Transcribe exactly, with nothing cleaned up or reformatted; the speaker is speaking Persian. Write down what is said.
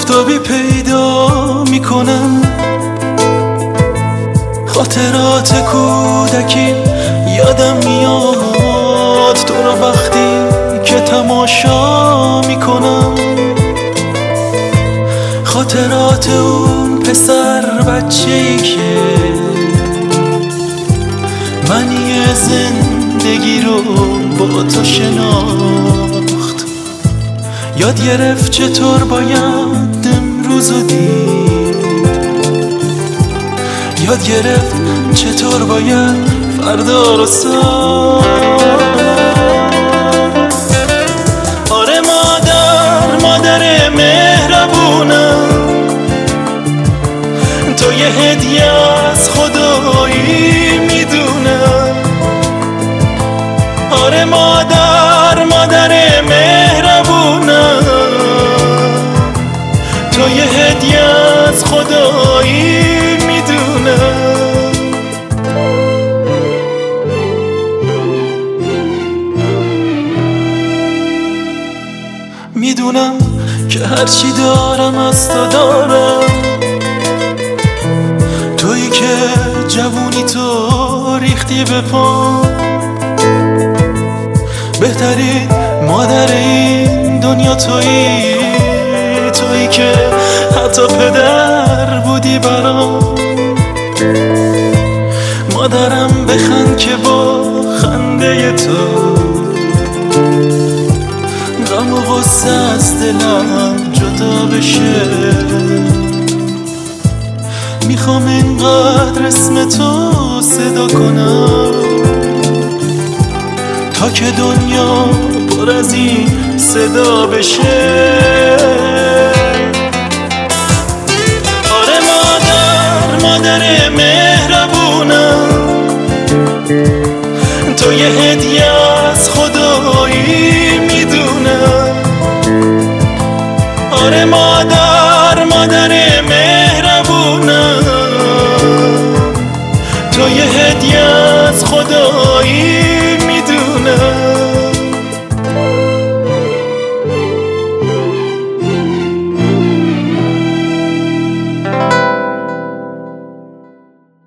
آفتابی پیدا میکنم، خاطرات کودکی یادم میاد تو را وقتی که تماشا میکنم، خاطرات اون پسر بچه‌ای که معنی زندگی رو با تو شناخت، یاد گرفت چطور باید امروز رو دید، یاد گرفت چطور باید فردا رو ساخت. آره مادر، مادر مهربونم، تو یه هدیه از خدایی میدونم. آره مادر، مادر مهربونم، تو یه هدیه از خدایی میدونم. میدونم که هرچی دارم از تو دارم، تویی که جوونی تو ریختی به پا، بهترین مادر این دنیا تویی، تویی که حتی پدر بودی برام. مادرم بخند که با خنده تو غم و غصه از دلم جدا بشه. میخوام اینقدر اسم تو صدا کنم تا که دنیا پر از این صدا بشه. آره مادر، مادر مهربونم، تو یه هدیه